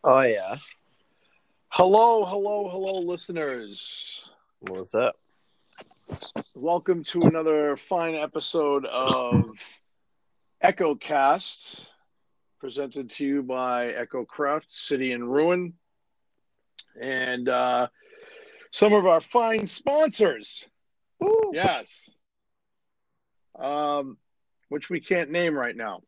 Oh, yeah. Hello, listeners. What's up? Welcome to another fine episode of EchoCast, presented to you by EchoCraft, City in Ruin, and some of our fine sponsors. Woo. Yes. Which we can't name right now.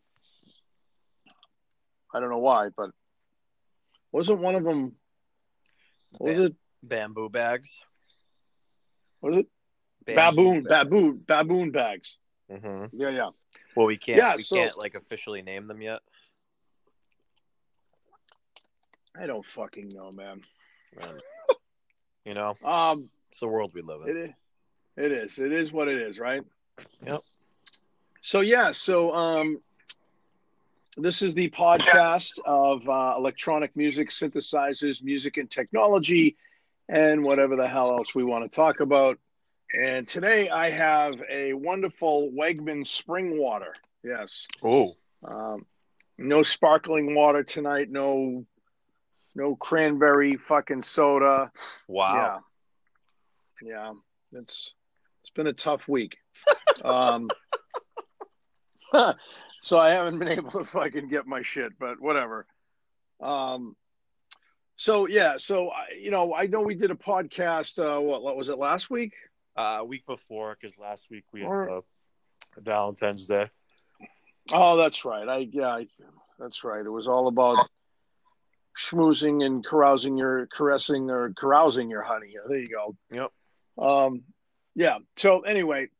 I don't know why, but wasn't one of them... What was it? Bamboo bags. What was it? Bamboo Baboon bags. Mm-hmm. Yeah. Well, we can't like officially name them yet. I don't fucking know, man. You know, it's the world we live in. It is what it is, right? Yep. So this is the podcast of electronic music, synthesizers, music and technology, and whatever the hell else we want to talk about. And today I have a wonderful Wegman spring water. Yes. Oh. No sparkling water tonight. No cranberry fucking soda. Wow. Yeah. It's been a tough week. So I haven't been able to fucking get my shit, but whatever. I know we did a podcast. What was it, last week? Week before, because last week we had Valentine's Day. Oh, that's right. That's right. It was all about schmoozing and caressing your honey. There you go. Yep. Yeah. So anyway,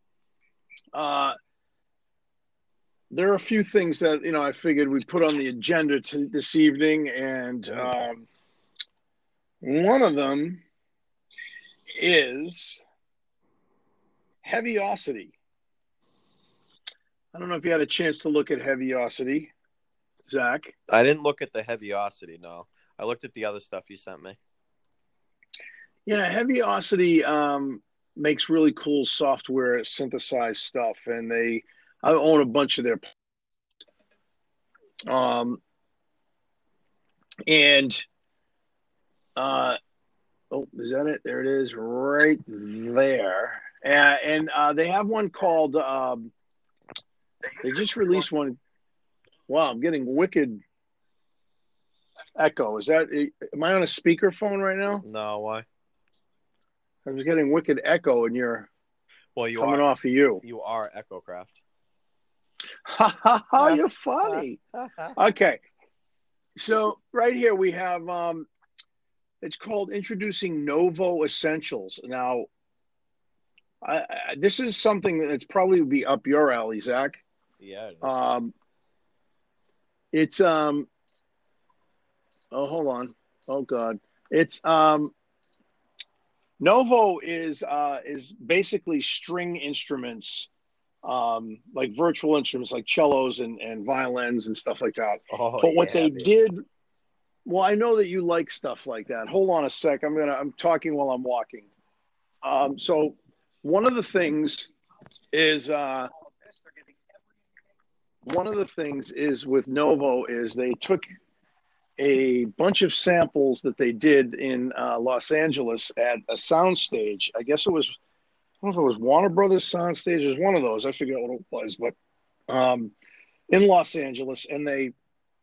there are a few things that, I figured we'd put on the agenda this evening, and one of them is Heaviosity. I don't know if you had a chance to look at Heaviosity, Zach. I didn't look at the Heaviosity, no. I looked at the other stuff you sent me. Yeah, Heaviosity makes really cool software synthesized stuff, and I own a bunch of their is that it? There it is, right there. And they have one called they just released one. Wow, I'm getting wicked echo. Am I on a speakerphone right now? No, why? I was getting wicked echo, and you're coming off of you. You are EchoCraft. Ha ha ha! You're funny. Okay, so right here we have it's called Introducing Novo Essentials. Now, this is something that's probably would be up your alley, Zach. Yeah. It is. It's oh, hold on. Oh God, it's Novo is basically string instruments, like virtual instruments like cellos and violins and stuff like that. Oh, but what they did, well, I know that you like stuff like that. Hold on a sec. I'm talking while I'm walking. So one of the things is with Novo is they took a bunch of samples that they did in Los Angeles at a soundstage. I guess I don't know if it was Warner Brothers soundstage. It was one of those. I forget what it was, but in Los Angeles, and they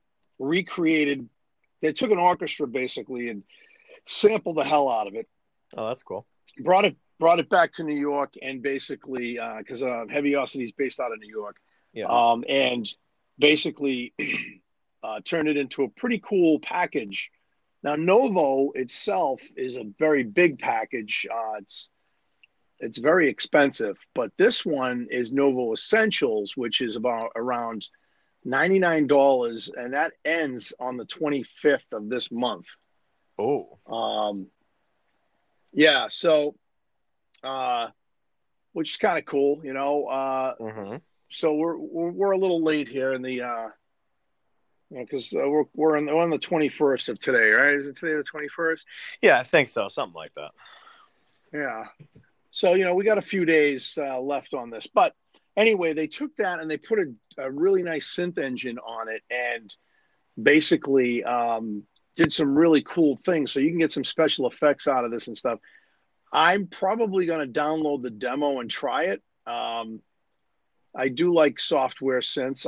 took an orchestra basically and sampled the hell out of it. Oh, that's cool. Brought it back to New York, and basically because Heaviosity is based out of New York. Yeah. And basically turned it into a pretty cool package. Now, Novo itself is a very big package. It's very expensive, but this one is Novo Essentials, which is around $99, and that ends on the 25th of this month. Oh. Yeah. So, which is kind of cool, So we're a little late here in the, because we're on the 21st of today, right? Is it today the 21st? Yeah, I think so. Something like that. Yeah. So, we got a few days left on this. But anyway, they took that and they put a really nice synth engine on it. And basically did some really cool things. So you can get some special effects out of this and stuff. I'm probably going to download the demo and try it. I do like software synths.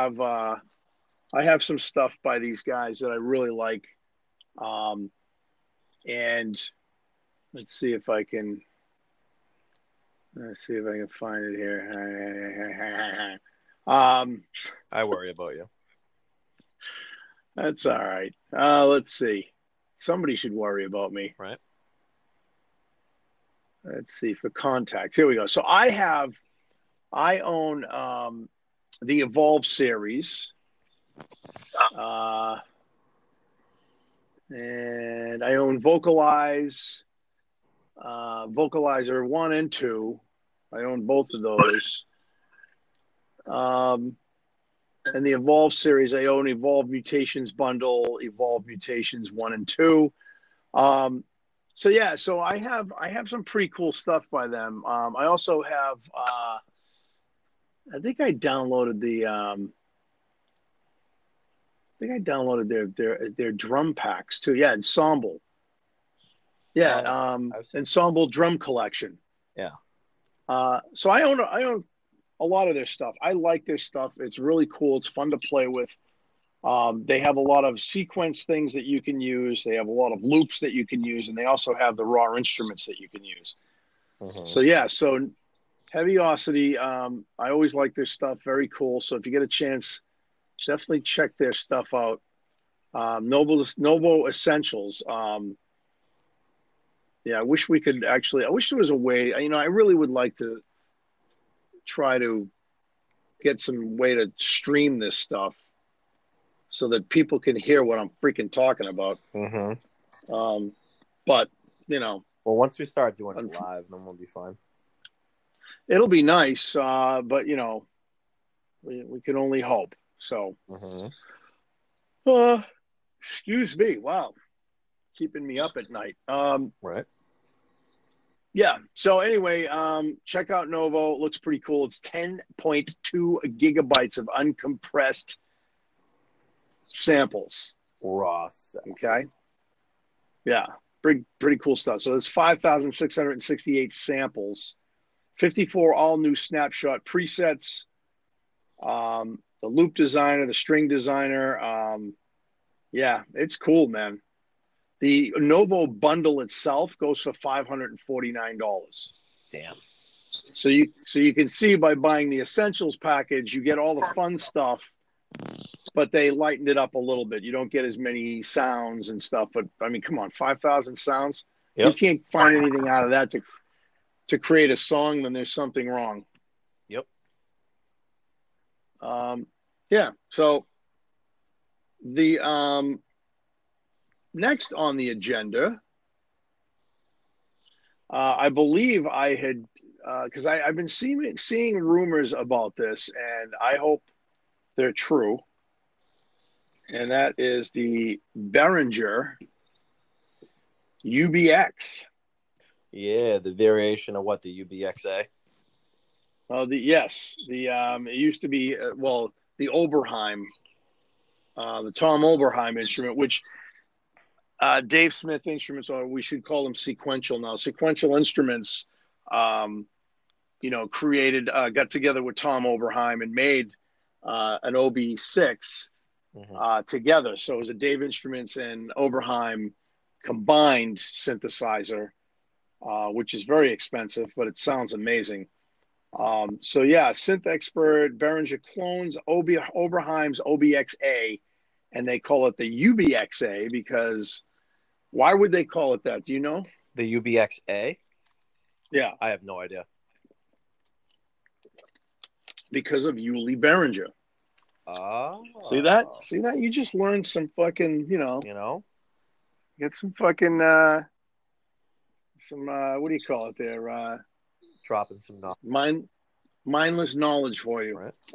I have some stuff by these guys that I really like. And let's see if I can find it here. I worry about you. That's all right. Let's see. Somebody should worry about me. Right. Let's see for contact. Here we go. So I own the Evolve series. And I own Vocalize, Vocalizer 1 and 2. I own both of those. And the Evolve series, I own Evolve Mutations Bundle, Evolve Mutations 1 and 2. So I have some pretty cool stuff by them. I also have I think I downloaded their drum packs too. Yeah, Ensemble. Yeah, Ensemble Drum Collection. Yeah. So I own a lot of their stuff. I like their stuff. It's really cool. It's fun to play with. They have a lot of sequence things that you can use. They have a lot of loops that you can use, and they also have the raw instruments that you can use. Mm-hmm. So Heaviosity, I always like their stuff. Very cool. So if you get a chance, definitely check their stuff out. Novo Essentials. Yeah, I wish there was a way, I really would like to try to get some way to stream this stuff so that people can hear what I'm freaking talking about. Mm-hmm. But, well, once we start doing it live, then we'll be fine. It'll be nice, but, we can only hope. So, excuse me. Wow. Keeping me up at night. Right. Yeah. So anyway, check out Novo. It looks pretty cool. It's 10.2 gigabytes of uncompressed samples. Raw. Okay. Yeah. Pretty cool stuff. So there's 5,668 samples, 54 all new snapshot presets, the loop designer, the string designer. Yeah, it's cool, man. The Novo bundle itself goes for $549. Damn. So you can see by buying the Essentials package, you get all the fun stuff, but they lightened it up a little bit. You don't get as many sounds and stuff. But I mean, come on, 5,000 sounds. Yep. You can't find anything out of that to create a song. Then there's something wrong. Yep. Yeah. So the next on the agenda, I believe I had, because I've been seeing rumors about this, and I hope they're true. And that is the Behringer UBX. Yeah, the variation of what, the UBXA? It used to be the Oberheim, the Tom Oberheim instrument, which Dave Smith Instruments, or we should call them Sequential now. Sequential Instruments, created, got together with Tom Oberheim and made an OB6 together. So it was a Dave Instruments and Oberheim combined synthesizer, which is very expensive, but it sounds amazing. Synth Expert, Behringer clones Oberheim's OBXA, and they call it the UBXA because why would they call it that? Do you know? The UBXA? Yeah. I have no idea. Because of Uli Behringer. Oh. See that? You just learned some fucking, get some fucking, what do you call it there? Dropping some knowledge. Mindless knowledge for you. Right.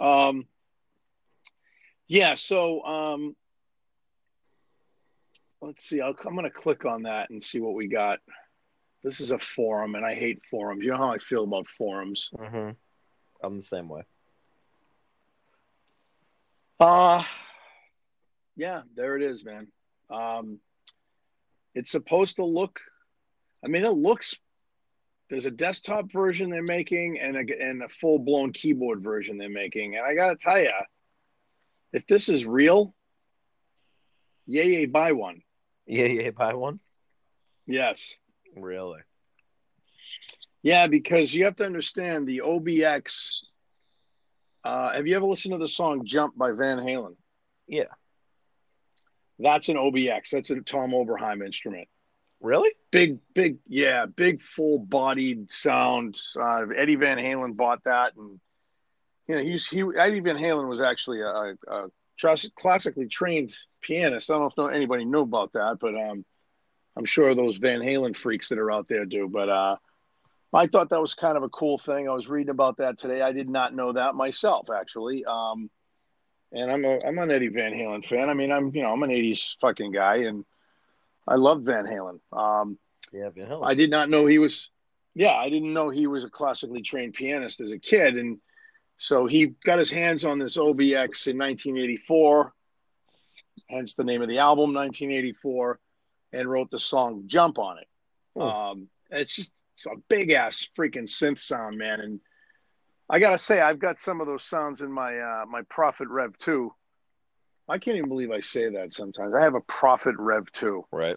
Let's see. I'm going to click on that and see what we got. This is a forum, and I hate forums. You know how I feel about forums. Mm-hmm. I'm the same way. Yeah, there it is, man. Um, it's supposed to look. I mean, it looks. There's a desktop version they're making and a full blown keyboard version they're making. And I got to tell you, if this is real, yay, buy one. Yeah, buy one. Yes. Really? Yeah, because you have to understand the OBX. Have you ever listened to the song "Jump" by Van Halen? Yeah. That's an OBX. That's a Tom Oberheim instrument. Really? Big, yeah, big, full-bodied sound. Eddie Van Halen bought that, and Eddie Van Halen was actually a classically trained pianist. I don't know if anybody knew about that, but I'm sure those Van Halen freaks that are out there do. But I thought that was kind of a cool thing. I was reading about that today. I did not know that myself, actually. And I'm an Eddie Van Halen fan. I mean, I'm an '80s fucking guy, and I love Van Halen. Yeah, Van Halen. I did not know he was. Yeah, I didn't know he was a classically trained pianist as a kid, and so he got his hands on this OBX in 1984, hence the name of the album, 1984, and wrote the song "Jump" on it. It's a big ass freaking synth sound, man, and I gotta say, I've got some of those sounds in my my Prophet Rev 2. I can't even believe I say that sometimes. I have a Prophet Rev 2. Right.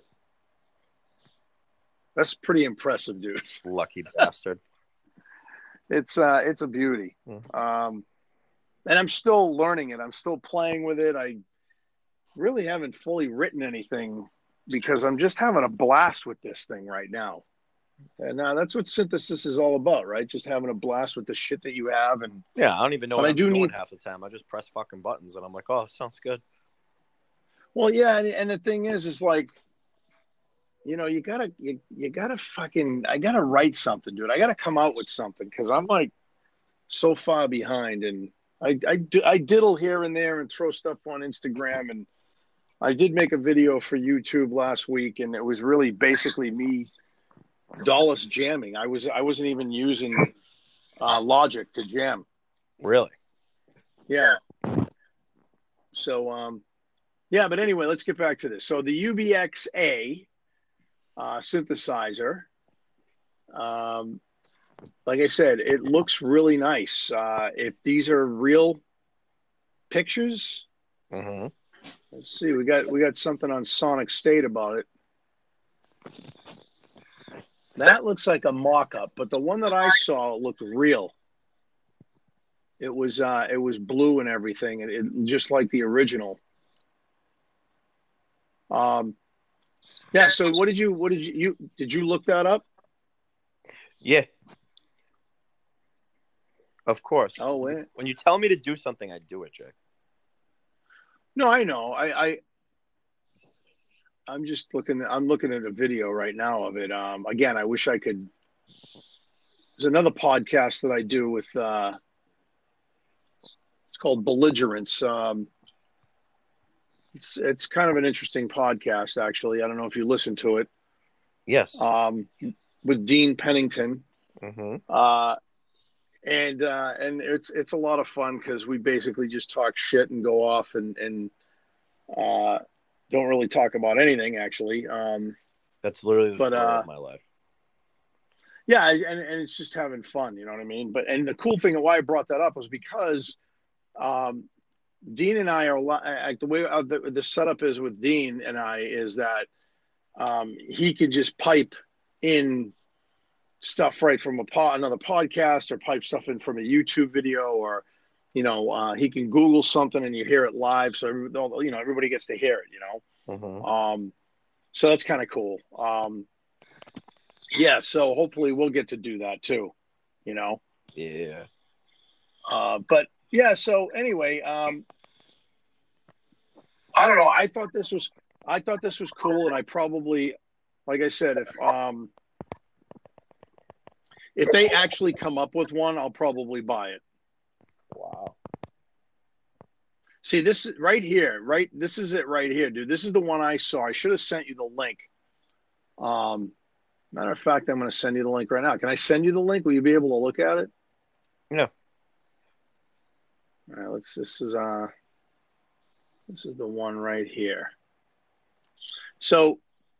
That's pretty impressive, dude. Lucky bastard. It's a beauty. And I'm still learning it. I'm still playing with it. I really haven't fully written anything because I'm just having a blast with this thing right now. And that's what synthesis is all about, right? Just having a blast with the shit that you have. And yeah, I don't even know what I'm doing half the time. I just press fucking buttons, and I'm like, oh, sounds good. Well, yeah, and the thing is like, you gotta fucking, I gotta write something, dude. I gotta come out with something because I'm like so far behind, and I diddle here and there and throw stuff on Instagram, and I did make a video for YouTube last week, and it was really basically me Dallas jamming. I wasn't even using Logic to jam. Really? Yeah. So yeah, but anyway, let's get back to this. So the UBX-A synthesizer, like I said, it looks really nice. If these are real pictures, let's see. We got something on Sonic State about it. That looks like a mock-up, but the one that I saw looked real. It was blue and everything, and it just like the original. Yeah. So what did you look that up? Yeah. Of course. Oh, wait. When you tell me to do something, I do it, Jake. No, I know. I'm just looking. I'm looking at a video right now of it. Again, I wish I could. There's another podcast that I do with. It's called Belligerence. It's kind of an interesting podcast, actually. I don't know if you listen to it. Yes. With Dean Pennington. Mm-hmm. And it's a lot of fun because we basically just talk shit and go off and don't really talk about anything, actually. That's literally the story of my life. Yeah, and it's just having fun, you know what I mean? And the cool thing of why I brought that up was because Dean and I are like the way the setup is with Dean and I is that he could just pipe in stuff right from another podcast or pipe stuff in from a YouTube video, or he can Google something and you hear it live, so everybody gets to hear it. So that's kind of cool. Yeah, so hopefully we'll get to do that too. Yeah. But yeah, so anyway, I don't know. I thought this was cool, and I probably, like I said, if they actually come up with one, I'll probably buy it. Wow. See, this is right here, right? This is it right here, dude. This is the one I saw. I should have sent you the link. Matter of fact, I'm going to send you the link right now. Can I send you the link? Will you be able to look at it? No. All right, This is the one right here. So,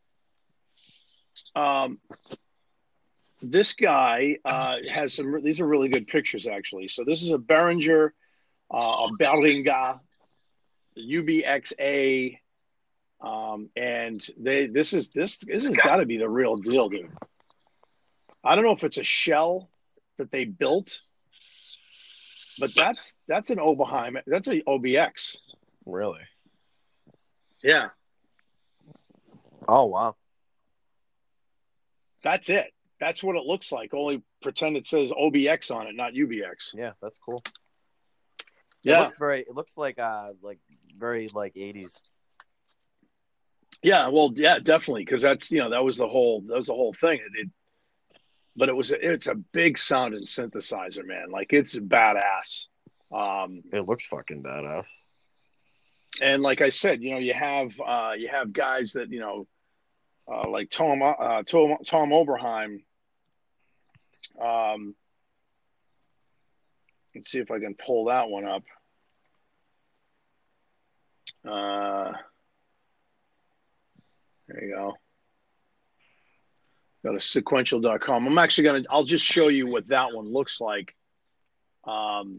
this guy has some. These are really good pictures, actually. So this is a Behringer, a Behringer, UBXA, and this has got to be the real deal, dude. I don't know if it's a shell that they built, but that's an Oberheim. That's an OBX. Really? Yeah. Oh, wow. That's it. That's what it looks like. Only pretend it says OBX on it, not UBX. Yeah, that's cool. Yeah. It looks like very like 80s. Yeah, well, yeah, definitely, because that's that was the whole thing. But it's a big sounding synthesizer, man. Like, it's badass. It looks fucking badass. And like I said, you have guys that like Tom Oberheim. Let's see if I can pull that one up. There you go. Go to sequential.com. I'll just show you what that one looks like. And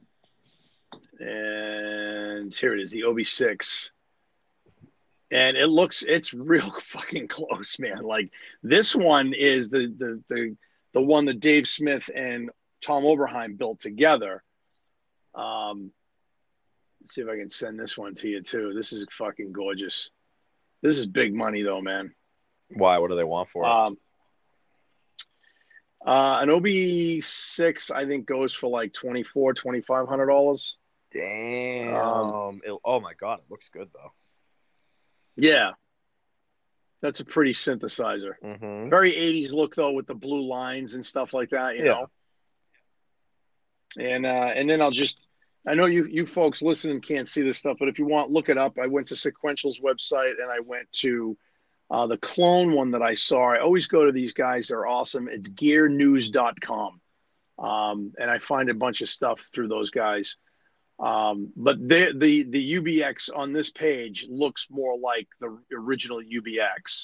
here it is, the OB6. And it's real fucking close, man. Like, this one is the one that Dave Smith and Tom Oberheim built together. Let's see if I can send this one to you too. This is fucking gorgeous. This is big money though, man. Why? What do they want for it? An OB6, I think, goes for like $2,500. Damn. Oh my god, it looks good though. Yeah. That's a pretty synthesizer. Mm-hmm. Very 80s look though, with the blue lines and stuff like that, you know. And then I know you folks listening can't see this stuff, but if you want, look it up. I went to Sequential's website and I went to the clone one that I saw. I always go to these guys. They're awesome. It's gearnews.com. And I find a bunch of stuff through those guys. But the UBX on this page looks more like the original UBX.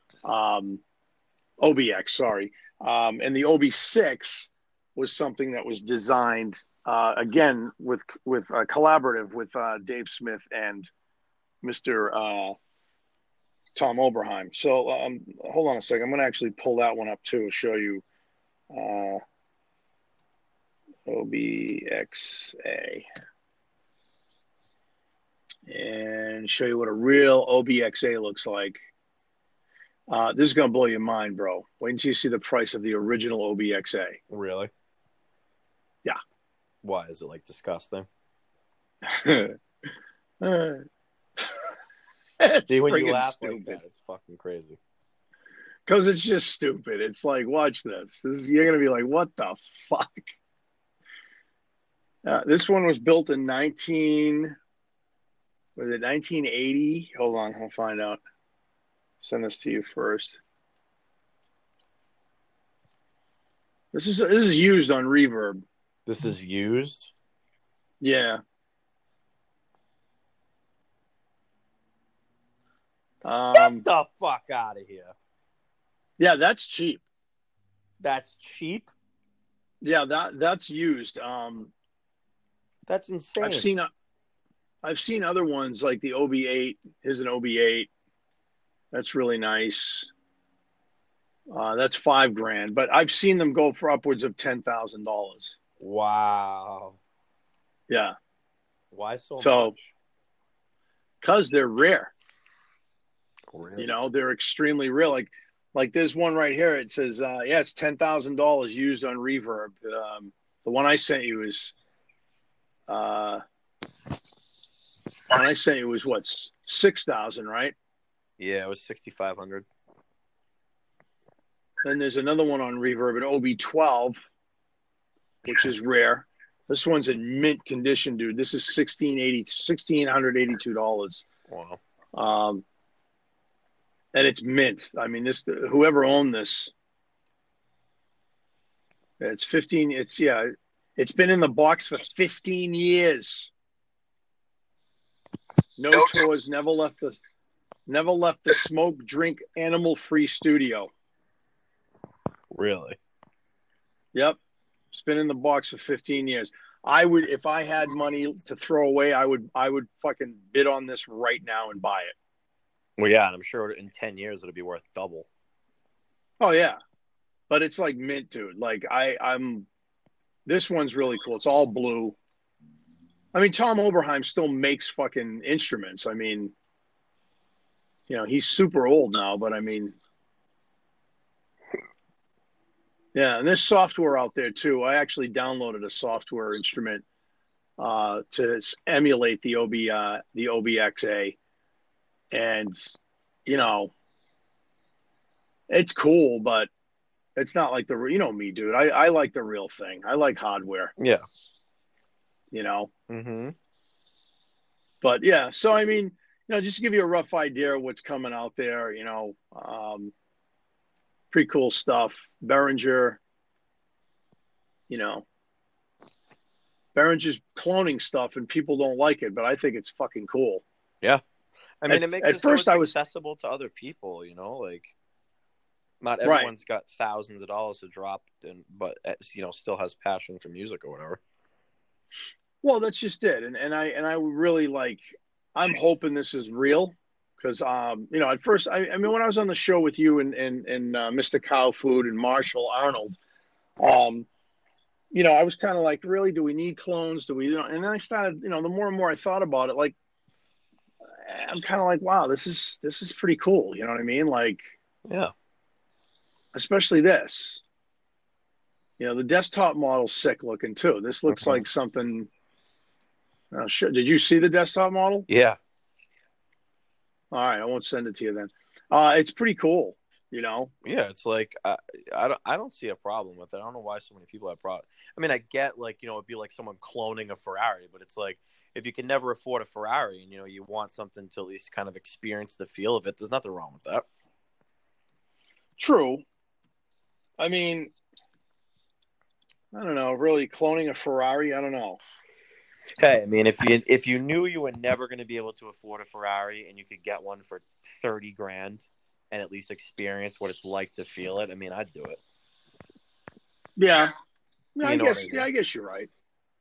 OBX, sorry. And the OB6 was something that was designed again with collaborative with Dave Smith and Mr. Tom Oberheim. So hold on a second. I'm going to actually pull that one up too and show you OBXA and show you what a real OBXA looks like. This is going to blow your mind, bro. Wait until you see the price of the original OBXA. Really? Yeah. Why? Is it like disgusting? See, when you laugh like that, it's fucking crazy. Because it's just stupid. It's like, watch this. You're going to be like, what the fuck? This one was built in 1980? Hold on, I'll find out. Send this to you first. This is used on Reverb. This is used? Yeah. Get the fuck out of here. Yeah, that's cheap. That's cheap? Yeah, that's used. That's insane. I've seen other ones like the OB8. Here's an OB8. That's really nice. That's $5,000, but I've seen them go for upwards of $10,000. Wow. Yeah. Why so much? Because they're rare. Really? They're extremely rare. Like there's one right here. It says, it's $10,000 used on Reverb. The one I sent you is, what? 6,000, right? Yeah, it was 6,500. Then there's another one on Reverb, an OB12, which is rare. This one's in mint condition, dude. This is $1,682. Wow. And it's mint. I mean, whoever owned this, it's 15. It's been in the box for 15 years. No tours. Never left the smoke, drink, animal-free studio. Really? Yep. It's been in the box for 15 years. I would, if I had money to throw away, I would fucking bid on this right now and buy it. Well, yeah, and I'm sure in 10 years it'll be worth double. Oh yeah, but it's like mint, dude. Like I'm. This one's really cool. It's all blue. I mean, Tom Oberheim still makes fucking instruments. I mean, he's super old now, but I mean, yeah. And there's software out there too. I actually downloaded a software instrument to emulate the OBXA, and it's cool, but it's not like me, dude. I like the real thing. I like hardware. Yeah. Mm-hmm. But yeah, so I mean, just to give you a rough idea of what's coming out there, pretty cool stuff. Behringer, Behringer's cloning stuff, and people don't like it, but I think it's fucking cool. Yeah, I mean, it makes it first so it's accessible to other people. Like not everyone's got thousands of dollars to drop, but still has passion for music or whatever. Well, that's just it, and I really I'm hoping this is real because at first I mean when I was on the show with you and Mr. Cow Food and Marshall Arnold, I was kind of like, really, do we need clones? Do we? And then I started, the more and more I thought about it, like I'm kind of like, wow, this is pretty cool. You know what I mean? Like, yeah, especially this. The desktop model's sick looking too. This looks like something. Oh, shit. Did you see the desktop model? Yeah. All right, I won't send it to you then. It's pretty cool, Yeah, it's like I don't see a problem with it. I don't know why so many people have problems. I mean, I get it'd be like someone cloning a Ferrari, but it's like if you can never afford a Ferrari and you want something to at least kind of experience the feel of it, there's nothing wrong with that. True. I mean, I don't know. Really, cloning a Ferrari? I don't know. Hey, I mean, if you knew you were never going to be able to afford a Ferrari and you could get one for $30,000 and at least experience what it's like to feel it, I mean, I'd do it. Yeah, I guess you're right.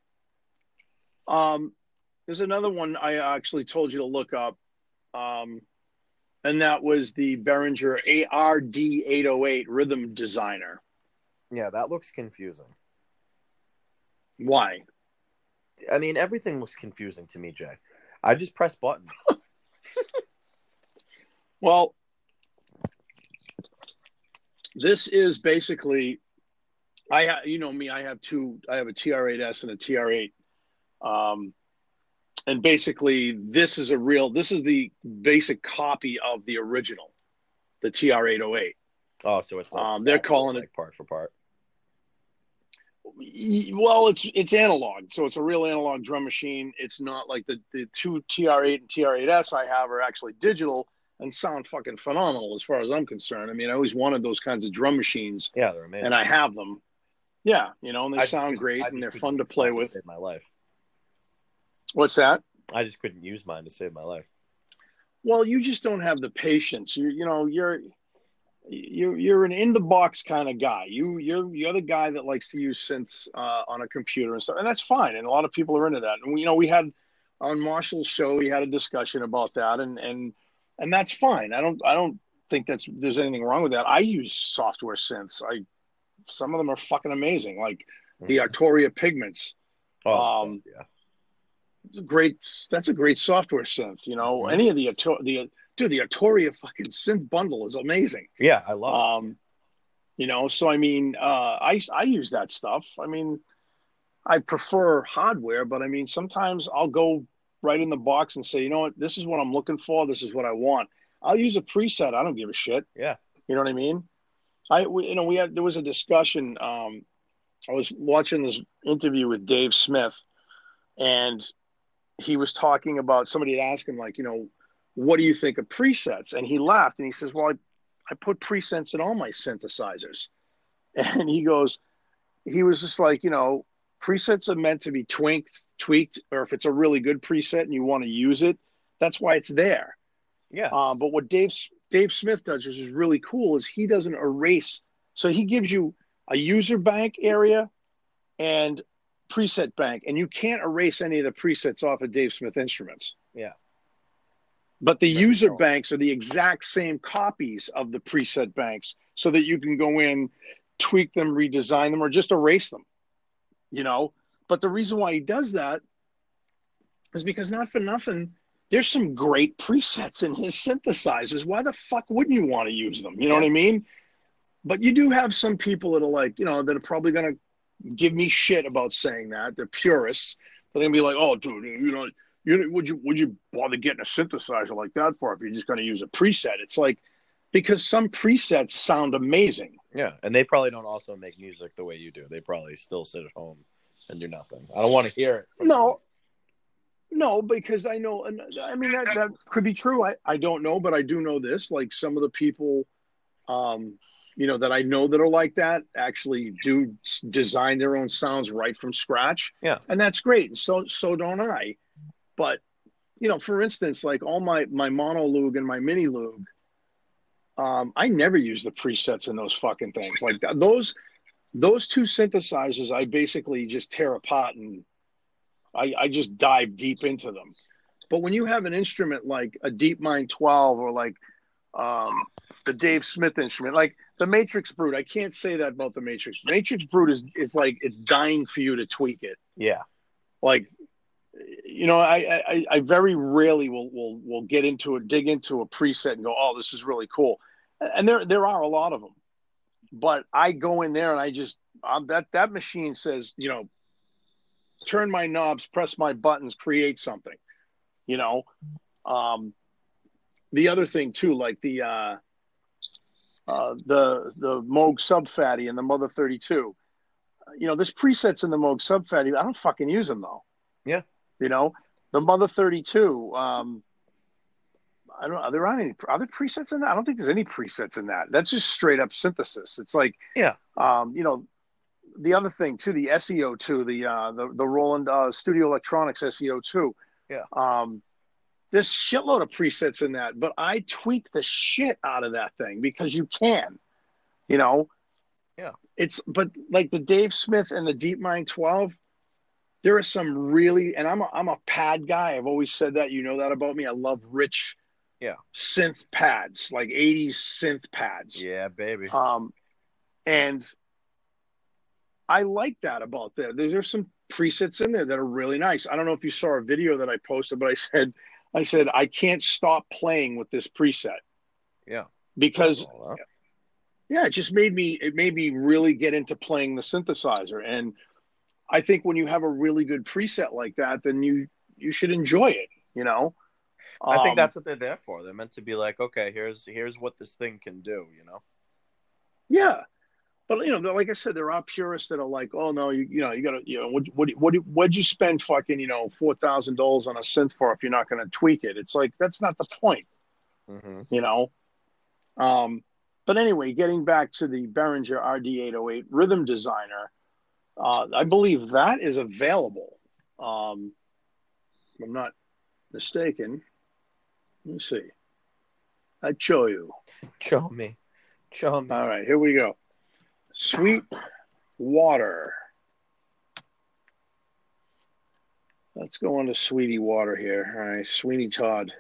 There's another one I actually told you to look up, and that was the Behringer ARD808 Rhythm Designer. Yeah, that looks confusing. Why? I mean, everything looks confusing to me, Jay. I just press buttons. Well, this is basically, I have a TR8S and a TR8, and basically this is the basic copy of the original, the TR808. Oh, so it's they're calling it part for part. Well, it's analog, so it's a real analog drum machine. It's not like the two TR8 and TR8S I have are actually digital and sound fucking phenomenal as far as I'm concerned. I mean, I always wanted those kinds of drum machines. Yeah, they're amazing. And I have them. Yeah, and they sound great and they're fun to play with. Save my life. What's that? I just couldn't use mine to save my life. Well, you just don't have the patience. You're an in the box kind of guy. You're the guy that likes to use synths on a computer and stuff, and that's fine. And a lot of people are into that. And we had on Marshall's show, we had a discussion about that, and that's fine. I don't think there's anything wrong with that. I use software synths. Some of them are fucking amazing, like the Arturia Pigments. Yeah. That's a great software synth. Any of the Arturia fucking synth bundle is amazing. Yeah, I love it. So I mean, I use that stuff. I mean, I prefer hardware, but I mean, sometimes I'll go right in the box and say, you know what, this is what I'm looking for. This is what I want. I'll use a preset. I don't give a shit. Yeah. You know what I mean? There was a discussion. I was watching this interview with Dave Smith, and he was talking about, somebody had asked him, like, what do you think of presets? And he laughed and he says, well, I put presets in all my synthesizers. And he was just like, presets are meant to be tweaked, or if it's a really good preset and you want to use it, That's why it's there. Yeah. But what Dave Smith does, which is really cool, is he doesn't erase. So he gives you a user bank area and preset bank, and you can't erase any of the presets off of Dave Smith Instruments. Yeah. But the Very user cool. banks are the exact same copies of the preset banks, so that you can go in, tweak them, redesign them, or just erase them. You know, but the reason why he does that is because, not for nothing, there's some great presets in his synthesizers. Why the fuck wouldn't you want to use them? You know what I mean? But you do have some people that are like, you know, that are probably going to give me shit about saying that. They're purists. They're going to be like, oh, dude, you know, would you bother getting a synthesizer like that for if you're just going to use a preset? It's like, because some presets sound amazing. Yeah, and they probably don't also make music the way you do. They probably still sit at home and do nothing. I don't want to hear it. No, because I know, and I mean, that could be true. I don't know, but I do know this. Like, some of the people, you know, that I know that are like that actually do design their own sounds right from scratch. Yeah. And that's great. And so don't I. But, you know, for instance, like all my mono Loog and my mini Loog, I never use the presets in those fucking things. Like those two synthesizers, I basically just tear apart and I just dive deep into them. But when you have an instrument like a DeepMind 12 or like the Dave Smith instrument, like the Matrix Brute, I can't say that about the Matrix. Matrix Brute is like, it's dying for you to tweak it. Yeah. Like, you know, I very rarely will get into it, dig into a preset and go, oh, this is really cool. And there are a lot of them, but I go in there and I just, that machine says, you know, turn my knobs, press my buttons, create something, you know. The other thing too, like the Moog Sub-Fatty and the Mother 32, you know, there's presets in the Moog Sub-Fatty. I don't fucking use them though. Yeah. You know, the Mother 32, I don't know, are there presets in that? I don't think there's any presets in that. That's just straight up synthesis. It's like, yeah. You know, the other thing too, the SEO2, the Roland Studio Electronics SEO2. Yeah. There's shitload of presets in that, but I tweak the shit out of that thing because you can, you know. Yeah. But like the Dave Smith and the DeepMind 12, there are some really, and I'm a pad guy. I've always said that, you know that about me. I love rich, synth pads, like 80s synth pads. Yeah, baby. And I like that about that. There's some presets in there that are really nice. I don't know if you saw a video that I posted, but I said I can't stop playing with this preset. Yeah. Because it made me really get into playing the synthesizer. And I think when you have a really good preset like that, then you should enjoy it, you know. I think that's what they're there for. They're meant to be like, okay, here's what this thing can do, you know. Yeah. But, you know, like I said, there are purists that are like, oh, no, you got to, you know, what'd you spend fucking, you know, $4,000 on a synth for if you're not going to tweak it? It's like, that's not the point, you know? But anyway, getting back to the Behringer RD808 Rhythm Designer, I believe that is available. If I'm not mistaken. Let me see. I'd show you. Show me. All right, here we go. Sweet Water. Let's go on to Sweetie Water here. All right, Sweeney Todd.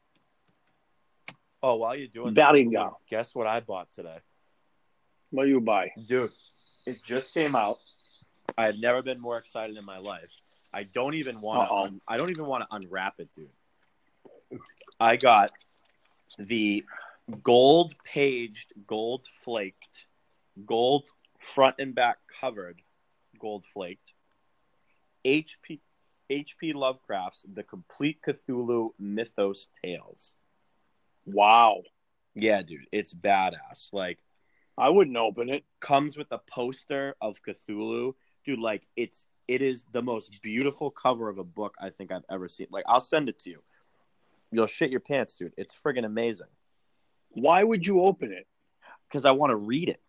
Oh, while you're doing that, guess what I bought today? What do you buy? Dude, it just came out. I had never been more excited in my life. I don't even want to unwrap it, dude. I got the gold paged, gold flaked, gold front and back covered, gold flaked HP Lovecraft's The Complete Cthulhu Mythos Tales. Wow. Yeah, dude, it's badass. Like, I wouldn't open it. Comes with a poster of Cthulhu. Dude, like, it is the most beautiful cover of a book I think I've ever seen. Like, I'll send it to you. You'll shit your pants, dude. It's friggin' amazing. Why would you open it? Because I want to read it.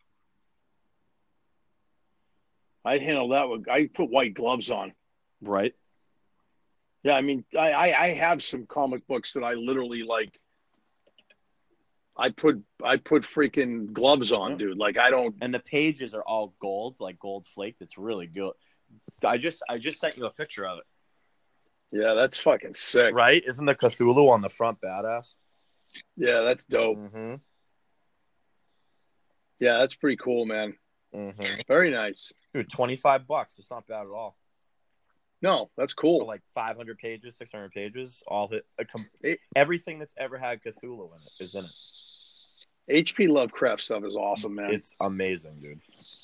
I'd handle that with, I put white gloves on. Right. Yeah, I mean, I have some comic books that I literally like. I put freaking gloves on, dude. Like I don't. And the pages are all gold, like gold flaked. It's really good. I just sent you a picture of it. Yeah, that's fucking sick. Right? Isn't the Cthulhu on the front badass? Yeah, that's dope. Mm-hmm. Yeah, that's pretty cool, man. Mm-hmm. Very nice. Dude, $25. It's not bad at all. No, that's For cool. like 500 pages, 600 pages, all hit. It- Everything that's ever had Cthulhu in it is in it. H.P. Lovecraft stuff is awesome, man. It's amazing, dude.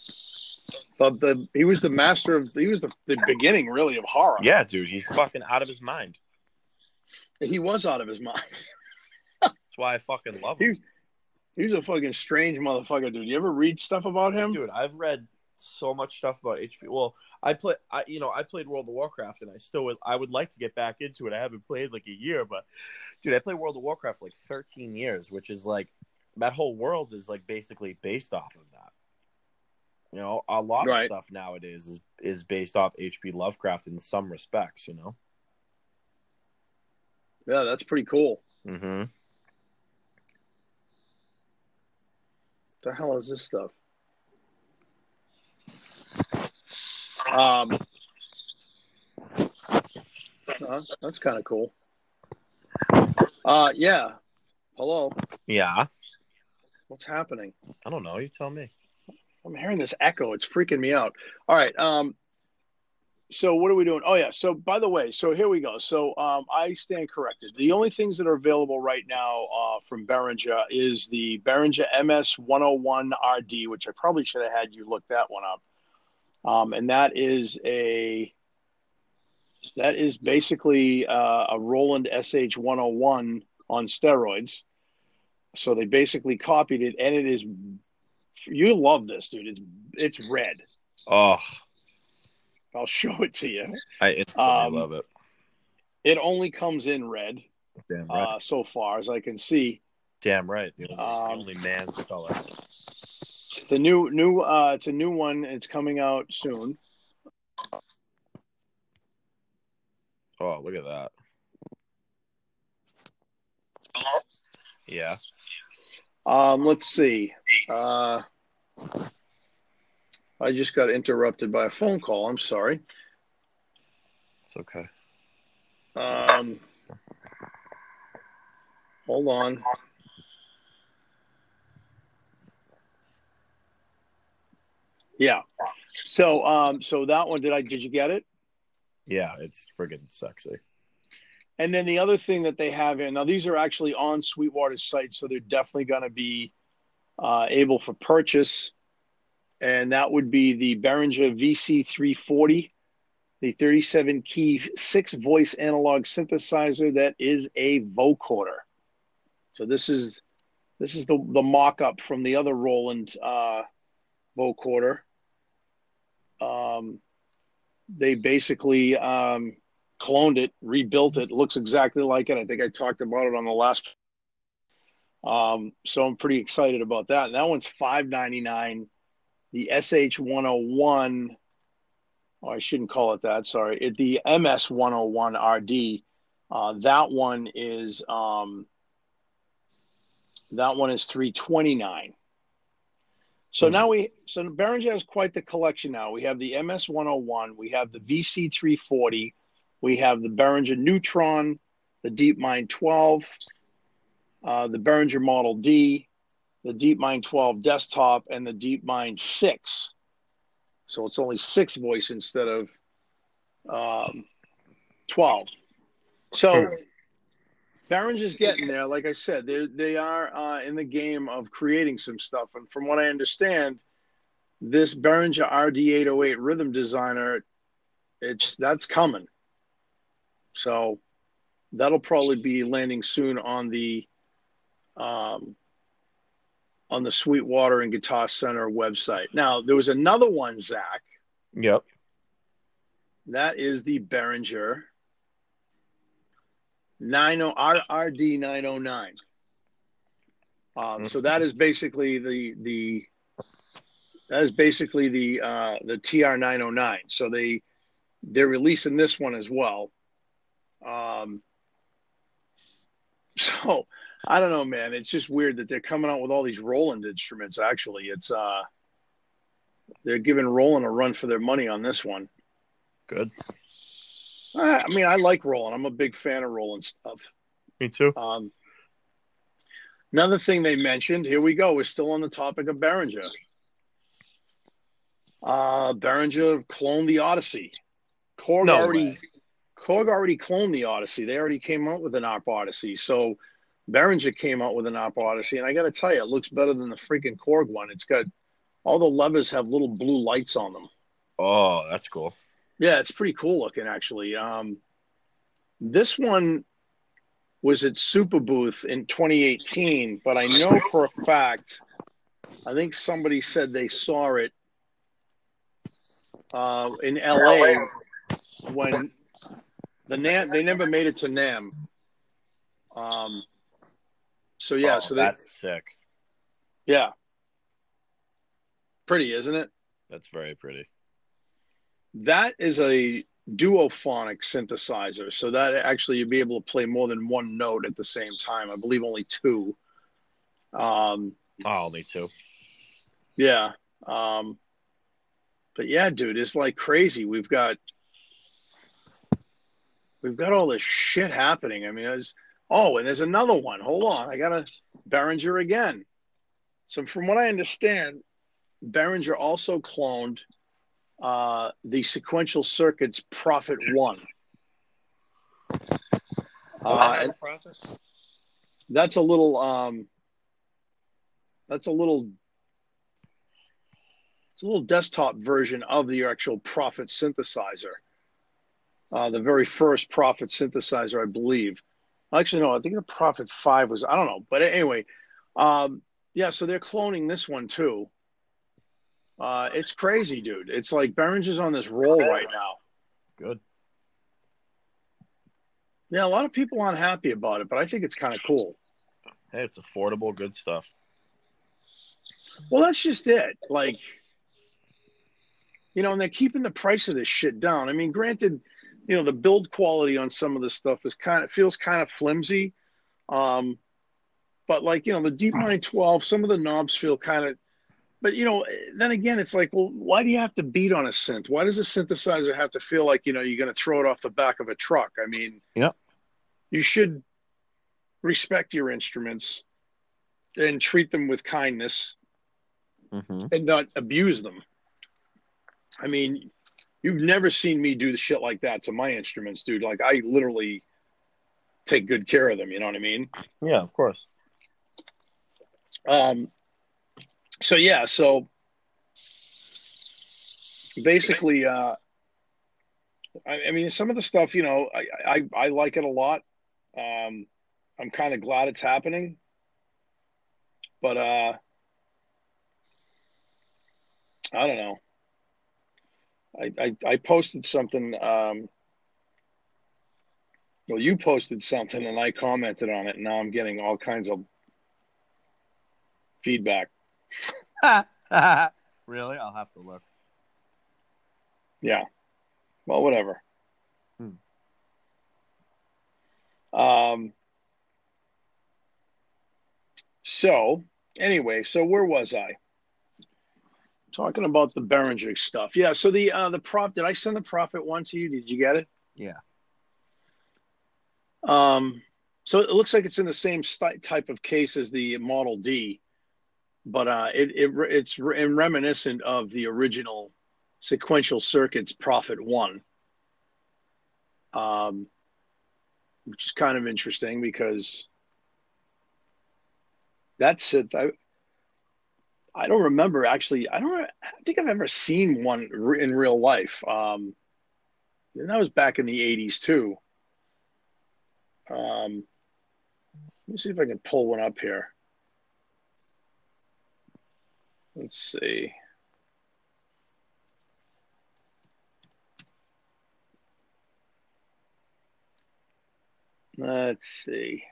He was the master of. He was the beginning, really, of horror. Yeah, dude, he's fucking out of his mind. He was out of his mind. That's why I fucking love him. He was a fucking strange motherfucker, dude. You ever read stuff about him? Dude, I've read so much stuff about HP. Well, I played World of Warcraft, and I would like to get back into it. I haven't played like a year, but dude, I played World of Warcraft for like 13 years, which is like that whole world is like basically based off of that. You know, a lot of stuff nowadays is based off HP Lovecraft in some respects. You know. Yeah, that's pretty cool. Mm-hmm. The hell is this stuff? That's kind of cool. Yeah. Hello. Yeah. What's happening? I don't know. You tell me. I'm hearing this echo. It's freaking me out. All right. So what are we doing? Oh yeah. So by the way, so here we go. So I stand corrected. The only things that are available right now from Behringer is the Behringer MS-101RD, which I probably should have had you look that one up. And that is basically a Roland SH-101 on steroids. So they basically copied it, and it is. You love this, dude. It's red. Oh. I'll show it to you. I instantly love it. It only comes in red. Damn right. So far as I can see. Damn right. The only man's color. The new it's a new one. It's coming out soon. Oh, look at that. Yeah. Let's see. I just got interrupted by a phone call. I'm sorry. It's okay. Hold on. Yeah. So that one, did you get it? Yeah, it's friggin' sexy. And then the other thing that they have now these are actually on Sweetwater's site, so they're definitely going to be able for purchase. And that would be the Behringer VC340, the 37-key 6-voice analog synthesizer that is a vocoder. So this is the mock-up from the other Roland vocoder. They basically cloned it, rebuilt it. Looks exactly like it. I think I talked about it on the last. So I'm pretty excited about that. And that one's $599. The SH-101, I shouldn't call it that. Sorry, the MS-101RD. That one is $329. So now Behringer has quite the collection now. We have the MS-101, we have the VC340, we have the Behringer Neutron, the DeepMind 12, the Behringer Model D, the DeepMind 12 desktop, and the DeepMind 6. So it's only 6 voice instead of 12. So Behringer's getting there. Like I said, they are in the game of creating some stuff. And from what I understand, this Behringer RD808 Rhythm Designer, that's coming. So that'll probably be landing soon on the Sweetwater and Guitar Center website. Now, there was another one, Zach. Yep. That is the Behringer RD909. So that is basically the TR909. So they're releasing this one as well. Um, so I don't know, man. It's just weird that they're coming out with all these Roland instruments. Actually, it's they're giving Roland a run for their money on this one. Good. I mean, I like Roland. I'm a big fan of Roland stuff. Me too. Another thing they mentioned, here we go. We're still on the topic of Behringer. Behringer cloned the Odyssey. Korg already cloned the Odyssey. They already came out with an ARP Odyssey. So Behringer came out with an ARP Odyssey, and I got to tell you, it looks better than the freaking Korg one. It's got all the levers have little blue lights on them. Oh, that's cool. Yeah, it's pretty cool looking, actually. This one was at Super Booth in 2018, but I know for a fact, I think somebody said they saw it in LA when the NAMM, they never made it to NAMM. So yeah, so that's sick. Yeah, pretty, isn't it? That's very pretty. That is a duophonic synthesizer, so that actually you'd be able to play more than one note at the same time. I believe only two. Only two. Yeah. But yeah, dude, it's like crazy. We've got all this shit happening. I mean, and there's another one. Hold on, I got a Behringer again. So from what I understand, Behringer also cloned the Sequential Circuits Prophet 1. That's a little it's a little desktop version of the actual Prophet synthesizer. The very first Prophet synthesizer, I believe. Actually, no, I think the Prophet 5 was, I don't know. But anyway, yeah, so they're cloning this one too. It's crazy, dude. It's like Behringer's on this roll right now. Good. Yeah, a lot of people aren't happy about it, but I think it's kind of cool. Hey, it's affordable, good stuff. Well, that's just it. Like, you know, and they're keeping the price of this shit down. I mean, granted, you know, the build quality on some of this stuff feels kind of flimsy. But like, you know, the DeepMind 12, some of the knobs feel kind of, but you know, then again, it's like, well, why do you have to beat on a synth? Why does a synthesizer have to feel like, you know, you're going to throw it off the back of a truck? I mean, yeah, you should respect your instruments and treat them with kindness and not abuse them. I mean, you've never seen me do the shit like that to my instruments, dude. Like, I literally take good care of them. You know what I mean? Yeah, of course. So yeah, so basically, I mean, some of the stuff, you know, I like it a lot. I'm kind of glad it's happening, but I don't know. I posted something. Well, you posted something, and I commented on it, and now I'm getting all kinds of feedback. Really? I'll have to look. Yeah. Well, whatever. So anyway, so where was I? Talking about the Behringer stuff. Yeah. So the prop, did I send the Prophet one to you? Did you get it? Yeah. So it looks like it's in the same type of case as the Model D, but it's reminiscent of the original Sequential Circuits Prophet 1, which is kind of interesting because that's it. I don't remember actually. I think I've ever seen one in real life. And that was back in the 80s too. Let me see if I can pull one up here. Let's see. Let's see.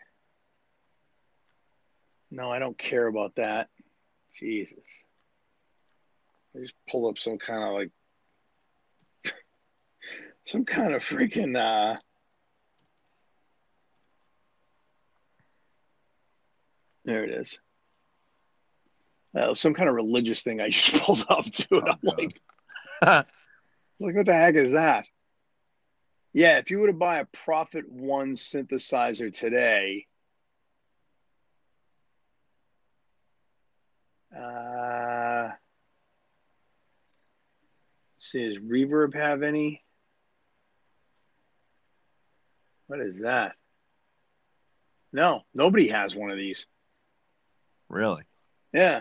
No, I don't care about that. Jesus. I just pull up some kind of like some kind of freaking There it is. Some kind of religious thing I just pulled up, dude. I'm like, what the heck is that? Yeah, if you were to buy a Prophet One synthesizer today, see, does Reverb have any? What is that? No, nobody has one of these. Really? Yeah.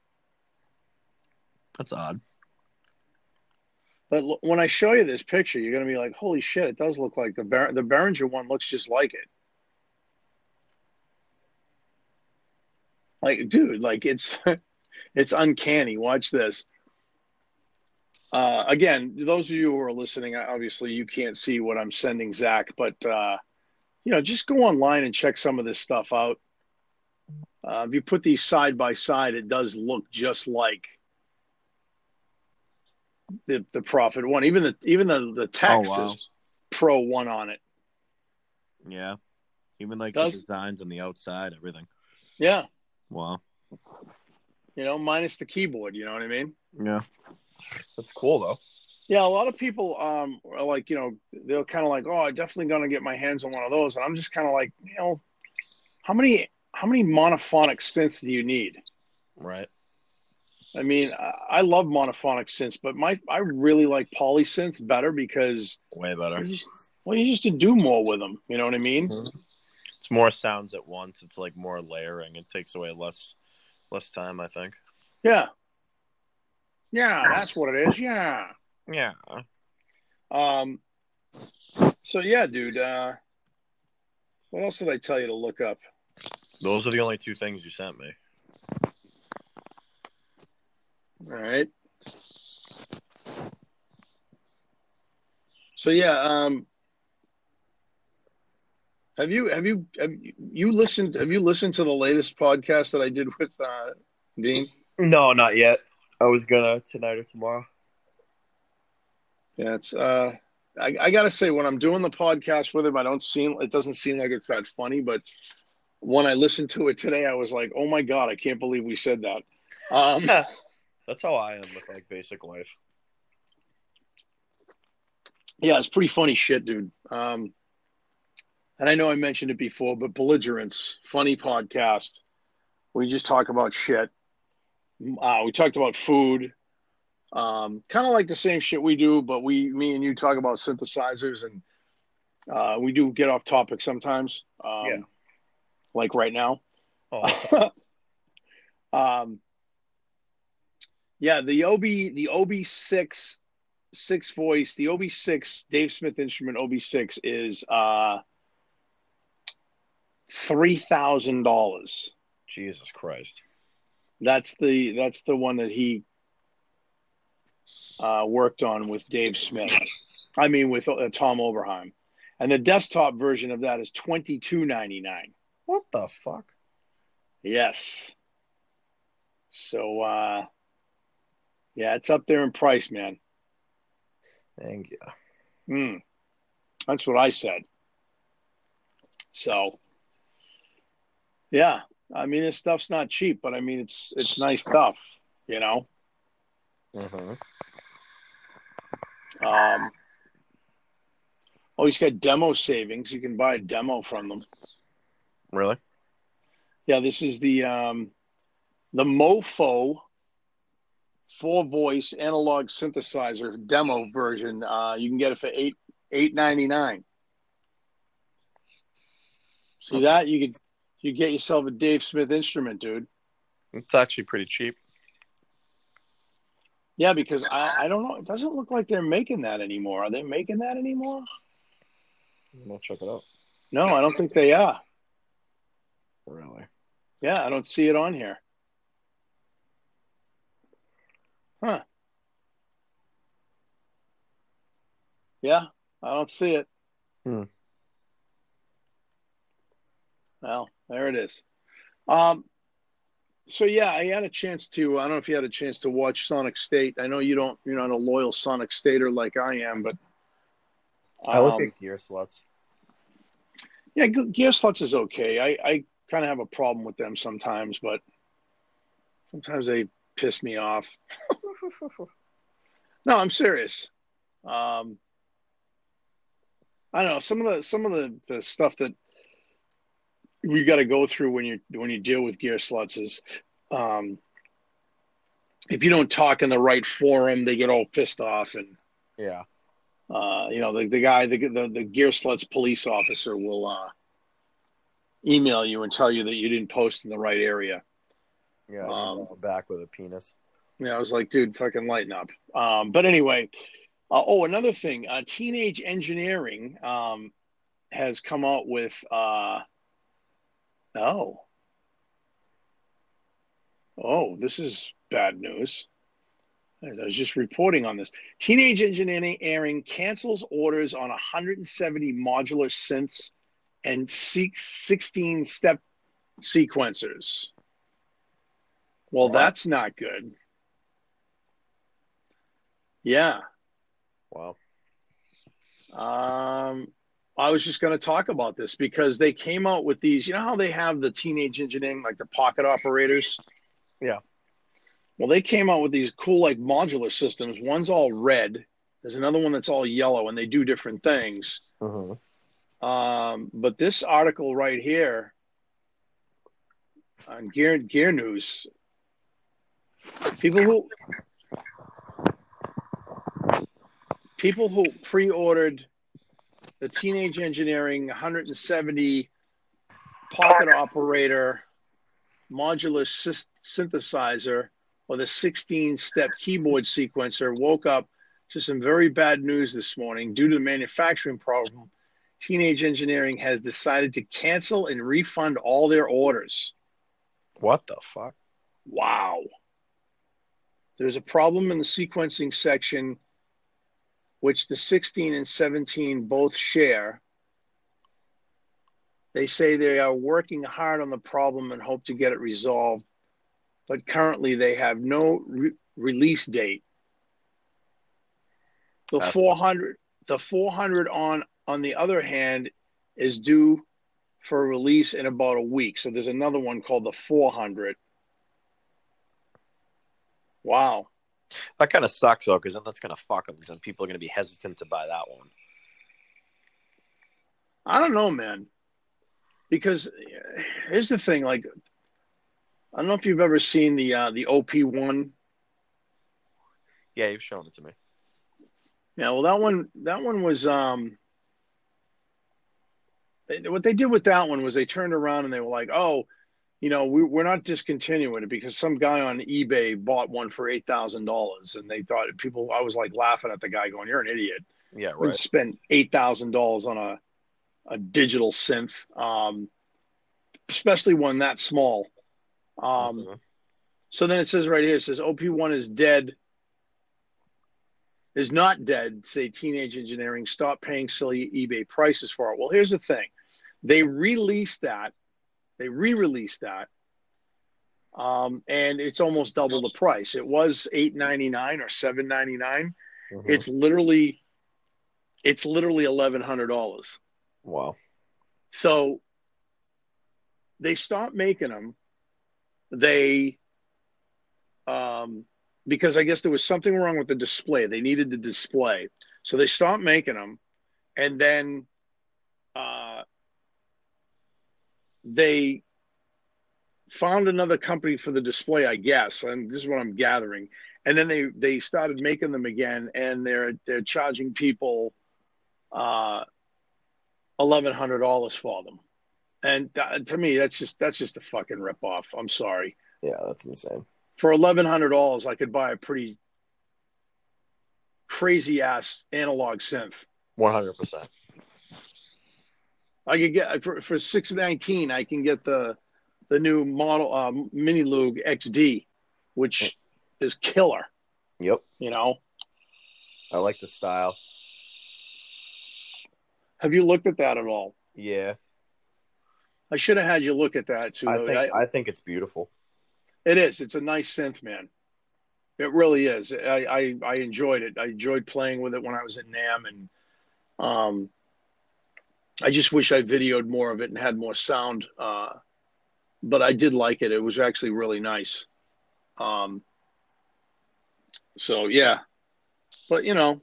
That's odd. But when I show you this picture, you're going to be like, holy shit, it does look like the Behringer one looks just like it. Like, dude, like it's uncanny. Watch this. Again, those of you who are listening, obviously you can't see what I'm sending Zach, but just go online and check some of this stuff out. If you put these side by side, it does look just like the Prophet One. Even the text is Pro One on it. Yeah, even like the designs on the outside, everything. Yeah. Wow. Minus the keyboard. You know what I mean? Yeah. That's cool though. Yeah, a lot of people are like, they're kind of like, oh, I'm definitely gonna get my hands on one of those, and I'm just kind of like, how many monophonic synths do you need? Right. I mean, I love monophonic synths, but I really like polysynths better because way better. You just to do more with them. You know what I mean? Mm-hmm. It's more sounds at once. It's like more layering. It takes away less time, I think. Yeah. Yeah, that's what it is. Yeah. Yeah. So yeah, dude. What else did I tell you to look up? Those are the only two things you sent me. All right. So yeah, have you listened to the latest podcast that I did with Dean? No, not yet. I was gonna tonight or tomorrow. Yeah, it's I gotta say, when I'm doing the podcast with him, it doesn't seem like it's that funny, but when I listened to it today, I was like, oh my God, I can't believe we said that. That's how I am with like basic life. Yeah, it's pretty funny shit, dude. And I know I mentioned it before, but Belligerence, funny podcast. We just talk about shit. We talked about food. Kind of like the same shit we do, but me and you talk about synthesizers, and we do get off topic sometimes. Yeah. Like right now. Oh. Yeah, the OB6 voice, the OB6 Dave Smith instrument OB6 is $3,000. Jesus Christ. That's the one that he worked on with Dave Smith. I mean, with Tom Oberheim. And the desktop version of that is $22.99. What the fuck? Yes. So, yeah, it's up there in price, man. Thank you. That's what I said. So, yeah. I mean, this stuff's not cheap, but I mean, it's nice stuff, you know? Mm-hmm. He's got demo savings. You can buy a demo from them. Really? Yeah, this is the Mofo 4-voice analog synthesizer demo version. You can get it for $8.99. See that? You get yourself a Dave Smith instrument, dude. It's actually pretty cheap. Yeah, because I don't know. It doesn't look like they're making that anymore. Are they making that anymore? I'll check it out. No, I don't think they are. Really? Yeah, I don't see it on here. Huh. Yeah, I don't see it. Well, there it is. So yeah, I had a chance to. I don't know if you had a chance to watch Sonic State. I know you're not a loyal Sonic Stater like I am, but I look at Gear Sluts. Yeah, Gear Sluts is okay. kind of have a problem with them sometimes, but sometimes they piss me off. No, I'm serious. I don't know, some of the stuff that we got to go through when you deal with gear sluts is, if you don't talk in the right forum, they get all pissed off, and Yeah. the guy, the gear sluts police officer will email you and tell you that you didn't post in the right area. Yeah. Back with a penis. Yeah, I was like, dude, fucking lighten up. But anyway, another thing, Teenage Engineering has come out with this is bad news. I was just reporting on this. Teenage Engineering cancels orders on 170 modular synths and 16-step sequencers. Well, that's not good. Yeah. Wow. I was just going to talk about this because they came out with these. You know how they have the Teenage Engineering, like the pocket operators? Yeah. Well, they came out with these cool, like, modular systems. One's all red. There's another one that's all yellow, and they do different things. But this article right here on Gear News, people who pre-ordered the Teenage Engineering 170 pocket operator modular synthesizer or the 16-step keyboard sequencer woke up to some very bad news this morning. Due to the manufacturing problem, Teenage Engineering has decided to cancel and refund all their orders. What the fuck? Wow. There's a problem in the sequencing section, which the 16 and 17 both share. They say they are working hard on the problem and hope to get it resolved, but currently they have no release date. The 400 on the other hand, is due for release in about a week. So there's another one called the 400. Wow. That kind of sucks, though, because then that's going to fuck them, because then people are going to be hesitant to buy that one. I don't know, man. Because here's the thing, like, I don't know if you've ever seen the OP1. Yeah, you've shown it to me. Yeah, well, that one was what they did with that one was they turned around and they were like, oh, we're not discontinuing it because some guy on eBay bought one for $8,000, and they thought I was like laughing at the guy going, you're an idiot. Yeah, right. Spend $8,000 on a digital synth, especially one that small. So then it says right here, it says OP1 is not dead, say Teenage Engineering. Stop paying silly eBay prices for it. Well, here's the thing. They re-released that, and it's almost double the price. It was $899 or $799. It's literally $1,100. Wow. So they stopped making them. They because I guess there was something wrong with the display. They needed the display. So they stopped making them, and then they found another company for the display, I guess, and this is what I'm gathering. And then they started making them again, and they're charging people $1,100 for them. And to me, that's just a fucking ripoff. I'm sorry. Yeah, that's insane. For $1,100, I could buy a pretty crazy ass analog synth. 100%. I could get for $619. I can get the new model Mini Loog XD, which is killer. Yep. I like the style. Have you looked at that at all? Yeah. I should have had you look at that too. I think it's beautiful. It is. It's a nice synth, man. It really is. I enjoyed it. I enjoyed playing with it when I was at NAMM, and I just wish I videoed more of it and had more sound but I did like it. It was actually really nice. Um, so yeah, but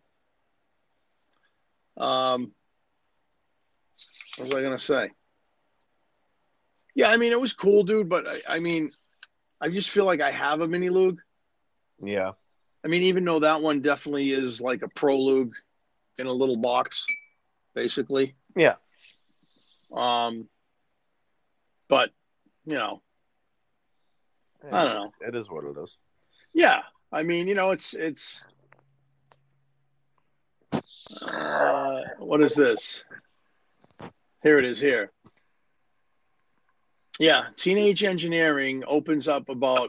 what was I gonna say? Yeah, I mean, it was cool, dude. But I mean, I just feel like I have a mini lug. Yeah. I mean, even though that one definitely is like a pro lug in a little box, basically. Yeah. But I don't know. It is what it is. Yeah, I mean, it's what is this? Here it is here. Yeah, Teenage Engineering opens up about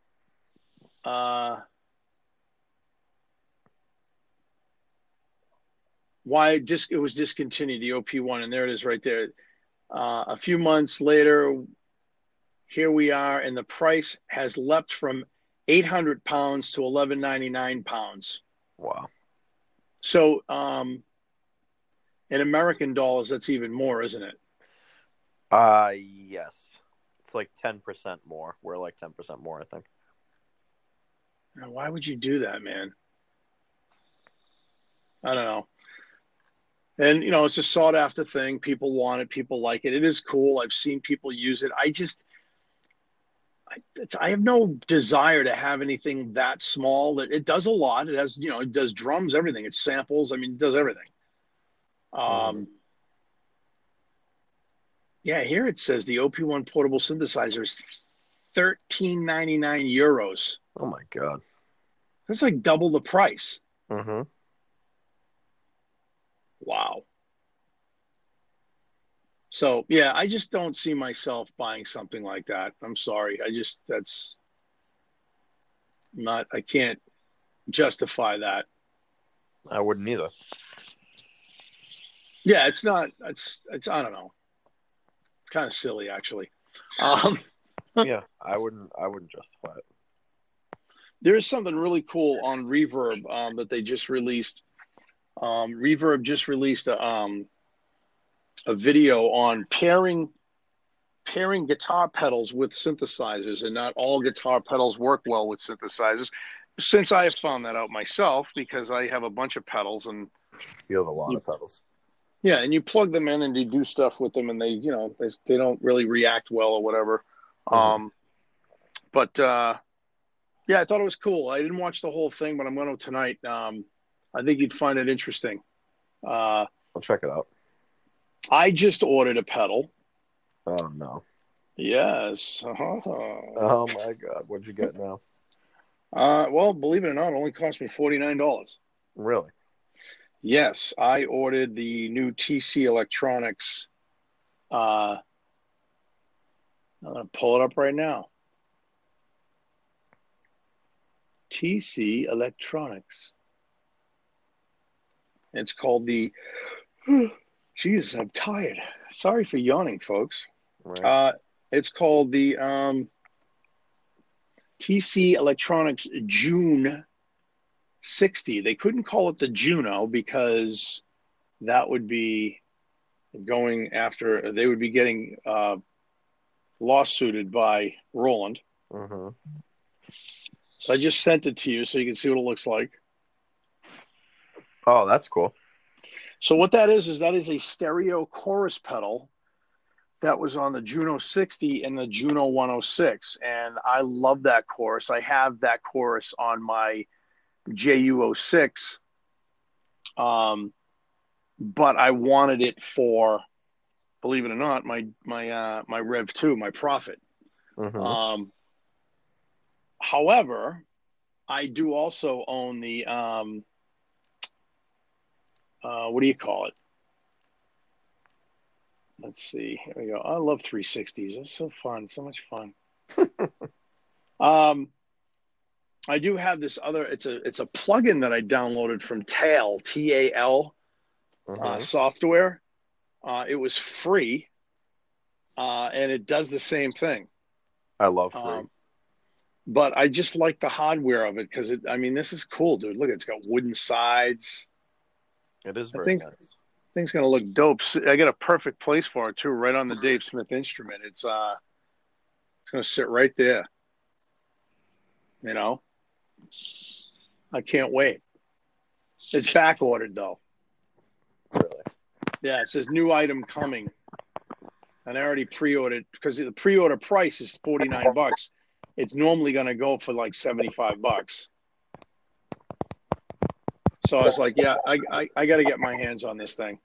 why it was discontinued, the OP1, and there it is right there. A few months later, here we are, and the price has leapt from 800 pounds to 1199 pounds. Wow. So, in American dollars, that's even more, isn't it? Yes. It's like 10% more. We're like 10% more, I think. Now, why would you do that, man? I don't know. And, it's a sought after thing. People want it. People like it. It is cool. I've seen people use it. I have no desire to have anything that small. It does a lot. It has, it does drums, everything. It samples. I mean, it does everything. Yeah, here it says the OP1 portable synthesizer is €13.99. Oh my God. That's like double the price. Mm-hmm. Wow. So, yeah, I just don't see myself buying something like that. I'm sorry. I can't justify that. I wouldn't either. Yeah, it's not, it's I don't know. Kind of silly, actually. Yeah, I wouldn't justify it. There's something really cool on Reverb that they just released. Reverb just released a video on pairing guitar pedals with synthesizers, and not all guitar pedals work well with synthesizers. Since I have found that out myself, because I have a bunch of pedals, and you have a lot of pedals. Yeah, and you plug them in and you do stuff with them, and they don't really react well or whatever. Mm-hmm. But yeah, I thought it was cool. I didn't watch the whole thing, but I'm going to tonight. I think you'd find it interesting. I'll check it out. I just ordered a pedal. Oh no! Yes. Oh my God! What'd you get now? Well, believe it or not, it only cost me $49. Really? Yes, I ordered the new TC Electronics. I'm going to pull it up right now. TC Electronics. It's called the. Jesus, I'm tired. Sorry for yawning, folks. Right. It's called the TC Electronics June 60. They couldn't call it the Juno because that would be going after. They would be getting lawsuited by Roland. Mm-hmm. So I just sent it to you so you can see what it looks like. Oh, that's cool. So what that is a stereo chorus pedal that was on the Juno 60 and the Juno 106. And I love that chorus. I have that chorus on my JU06. But I wanted it for, believe it or not, my Rev 2, my Prophet. Mm-hmm. However, I do also own the what do you call it? Let's see. Here we go. I love 360s. It's so fun. So much fun. I do have this other. It's a plugin that I downloaded from Tal, TAL, software. It was free, and it does the same thing. I love free. But I just like the hardware of it because this is cool, dude. Look, it's got wooden sides. It is very nice. Thing's gonna look dope. I got a perfect place for it too, right on the Dave Smith instrument. It's It's going to sit right there. You know, I can't wait. It's back ordered though. Really? Yeah, it says new item coming, and I already pre-ordered because the pre-order price is $49. It's normally going to go for like $75. So I was like, yeah, I got to get my hands on this thing.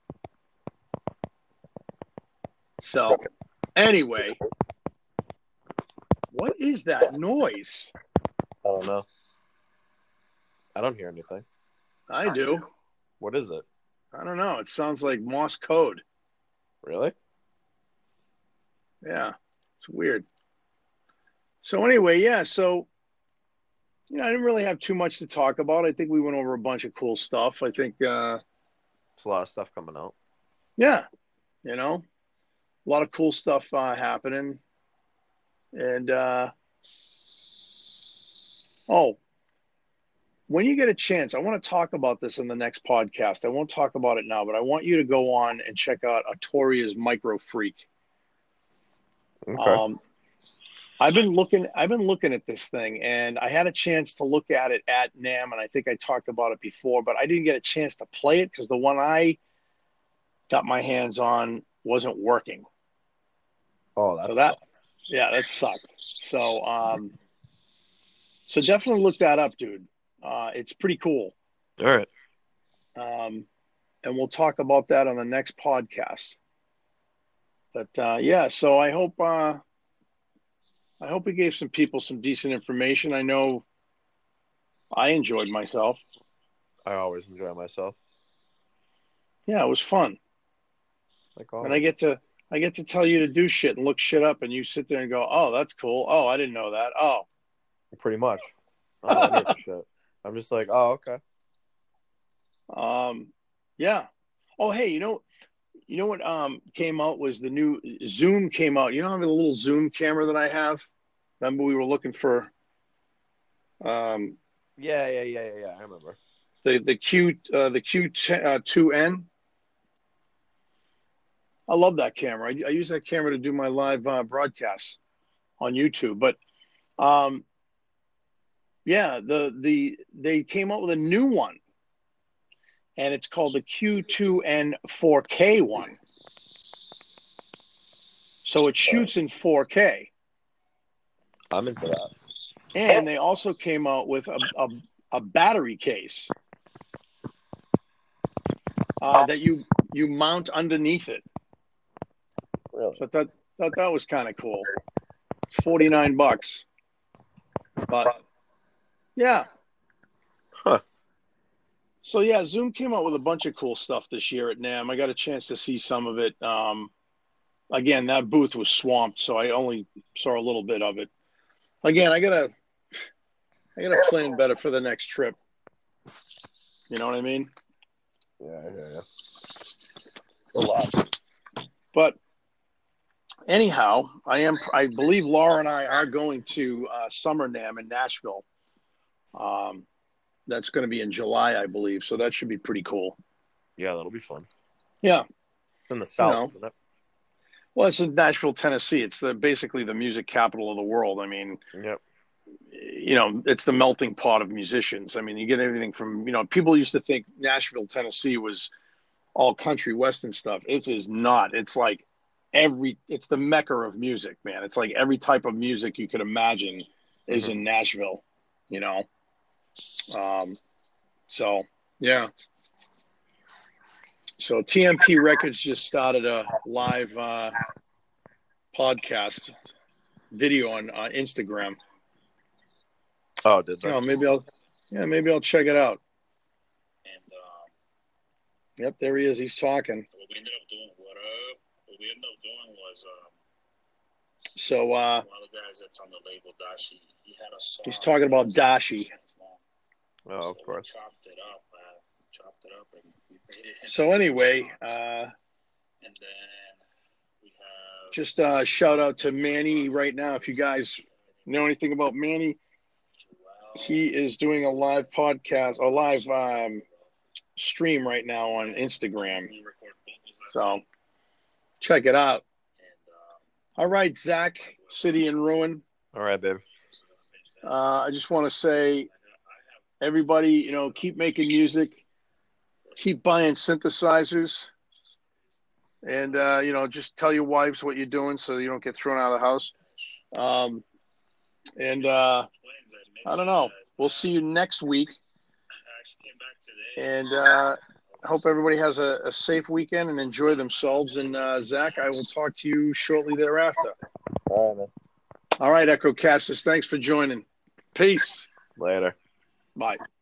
So anyway, what is that noise? I don't know. I don't hear anything. I do. What is it? I don't know. It sounds like Morse code. Really? Yeah, it's weird. So anyway, yeah, so, I didn't really have too much to talk about. I think we went over a bunch of cool stuff. I think, There's a lot of stuff coming out. yeah, a lot of cool stuff happening. And, when you get a chance, I want to talk about this in the next podcast. I won't talk about it now, but I want you to go on and check out Artoria's Micro Freak. Okay. I've been looking at this thing, and I had a chance to look at it at NAMM, and I think I talked about it before, but I didn't get a chance to play it because the one I got my hands on wasn't working. Oh, that sucked. So definitely look that up, dude. It's pretty cool. All right. And we'll talk about that on the next podcast. But yeah, so I hope we gave some people some decent information. I know I enjoyed myself. I always enjoy myself. Yeah, it was fun. And I get to tell you to do shit and look shit up, and you sit there and go, "Oh, that's cool. Oh, I didn't know that. Oh." Pretty much. I don't know shit. I'm just like, oh, okay. Yeah. Oh, hey, you know what came out was the new Zoom came out. You know, I have a little Zoom camera that I have. Remember we were looking for Yeah, I remember. The Q2N. I love that camera. I use that camera to do my live broadcasts on YouTube. But yeah, they came out with a new one, and it's called the Q2N 4K one. So it shoots in 4K. I'm into that. And they also came out with a battery case that you mount underneath it. Really? So I thought that was kind of cool. It's $49, but yeah. Huh. So yeah, Zoom came out with a bunch of cool stuff this year at NAMM. I got a chance to see some of it. Again, that booth was swamped, so I only saw a little bit of it. Again, I gotta plan better for the next trip. You know what I mean? Yeah. A lot. But anyhow, I believe Laura and I are going to Summer NAMM in Nashville. That's going to be in July, I believe. So that should be pretty cool. Yeah, that'll be fun. Yeah. It's in the South, isn't it? Well, it's in Nashville, Tennessee. It's basically the music capital of the world. I mean, yep. It's the melting pot of musicians. I mean, you get everything from, people used to think Nashville, Tennessee was all country western stuff. It is not. It's like it's the mecca of music, man. It's like every type of music you could imagine is in Nashville, So, yeah. So TMP Records just started a live podcast video on Instagram. Oh, did they? Maybe I'll check it out. And yep, there he is. He's talking. What we ended up doing was so one of the guys that's on the label, Dashi, he had a song. He's talking about Dashi. Oh, of course. We chopped it up and we made it. So anyway, and then we have just shout out to Manny right now. If you guys know anything about Manny, he is doing a live podcast, a live stream right now on Instagram. So check it out. All right, Zach. city in ruin. All right, babe. I just want to say, everybody, keep making music, keep buying synthesizers, and, just tell your wives what you're doing so you don't get thrown out of the house. I don't know. We'll see you next week. And I hope everybody has a safe weekend and enjoy themselves. And, Zach, I will talk to you shortly thereafter. All right, man. All right, Echo Cassis, thanks for joining. Peace. Later. Bye.